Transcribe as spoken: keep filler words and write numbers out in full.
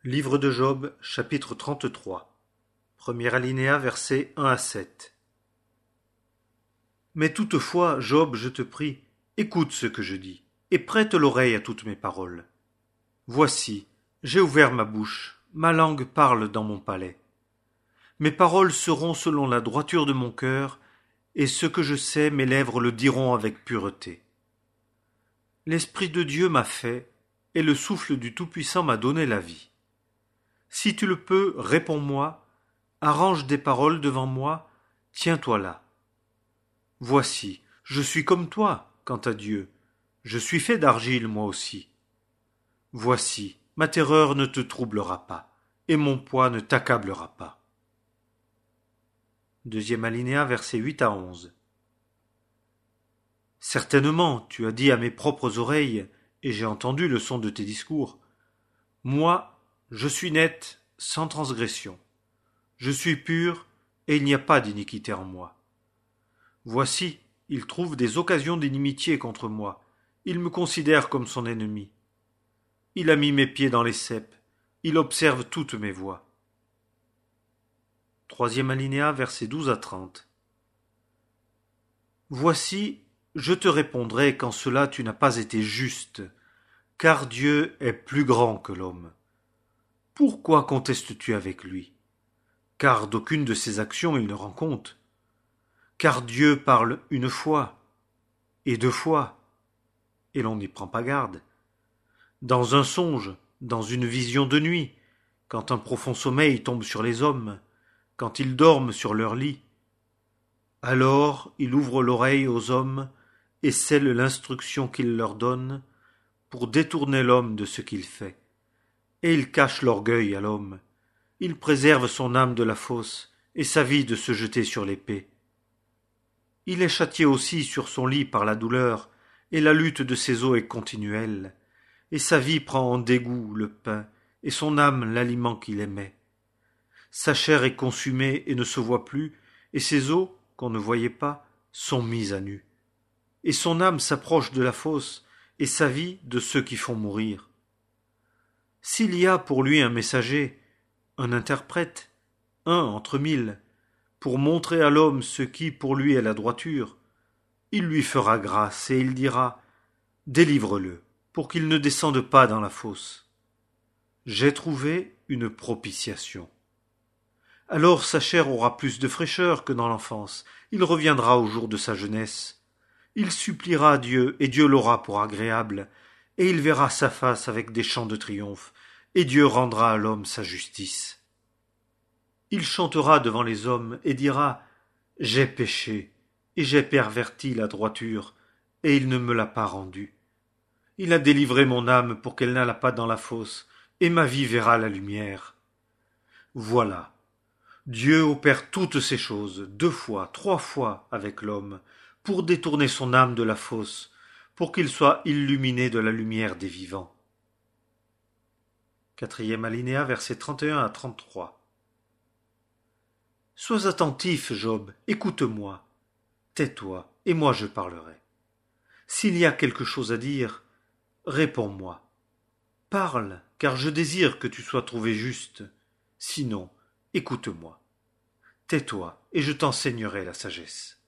Livre de Job, chapitre trente-trois. Premier alinéa, versets un à sept. Mais toutefois, Job, je te prie, écoute ce que je dis, et prête l'oreille à toutes mes paroles. Voici, j'ai ouvert ma bouche, ma langue parle dans mon palais. Mes paroles seront selon la droiture de mon cœur, et ce que je sais, mes lèvres le diront avec pureté. L'Esprit de Dieu m'a fait, et le souffle du Tout-Puissant m'a donné la vie. Si tu le peux, réponds-moi, arrange des paroles devant moi, tiens-toi là. Voici, je suis comme toi, quant à Dieu, je suis fait d'argile moi aussi. Voici, ma terreur ne te troublera pas, et mon poids ne t'accablera pas. Deuxième alinéa, versets huit à onze. Certainement, tu as dit à mes propres oreilles, et j'ai entendu le son de tes discours. Moi, je suis net, sans transgression. Je suis pur, et il n'y a pas d'iniquité en moi. Voici, il trouve des occasions d'inimitié contre moi. Il me considère comme son ennemi. Il a mis mes pieds dans les ceps. Il observe toutes mes voies. Troisième alinéa, versets douze à trente. Voici, je te répondrai qu'en cela tu n'as pas été juste, car Dieu est plus grand que l'homme. Pourquoi contestes-tu avec lui? Car d'aucune de ses actions il ne rend compte. Car Dieu parle une fois, et deux fois, et l'on n'y prend pas garde. Dans un songe, dans une vision de nuit, quand un profond sommeil tombe sur les hommes, quand ils dorment sur leur lit. Alors il ouvre l'oreille aux hommes et scelle l'instruction qu'il leur donne pour détourner l'homme de ce qu'il fait. Et il cache l'orgueil à l'homme. Il préserve son âme de la fosse et sa vie de se jeter sur l'épée. Il est châtié aussi sur son lit par la douleur, et la lutte de ses os est continuelle, et sa vie prend en dégoût le pain, et son âme l'aliment qu'il aimait. Sa chair est consumée et ne se voit plus, et ses os, qu'on ne voyait pas, sont mis à nu. Et son âme s'approche de la fosse, et sa vie de ceux qui font mourir. S'il y a pour lui un messager, un interprète, un entre mille, pour montrer à l'homme ce qui pour lui est la droiture, il lui fera grâce et il dira « Délivre-le, pour qu'il ne descende pas dans la fosse. J'ai trouvé une propitiation. » Alors sa chair aura plus de fraîcheur que dans l'enfance, il reviendra au jour de sa jeunesse. Il suppliera Dieu, et Dieu l'aura pour agréable, et il verra sa face avec des chants de triomphe, et Dieu rendra à l'homme sa justice. Il chantera devant les hommes et dira « J'ai péché, et j'ai perverti la droiture, et il ne me l'a pas rendue. Il a délivré mon âme pour qu'elle n'allât pas dans la fosse, et ma vie verra la lumière. » Voilà, Dieu opère toutes ces choses, deux fois, trois fois avec l'homme, pour détourner son âme de la fosse, pour qu'il soit illuminé de la lumière des vivants. Quatrième alinéa, versets trente et un à trente-trois. Sois attentif, Job, écoute-moi. Tais-toi, et moi je parlerai. S'il y a quelque chose à dire, réponds-moi. Parle, car je désire que tu sois trouvé juste. Sinon, écoute-moi. Tais-toi, et je t'enseignerai la sagesse.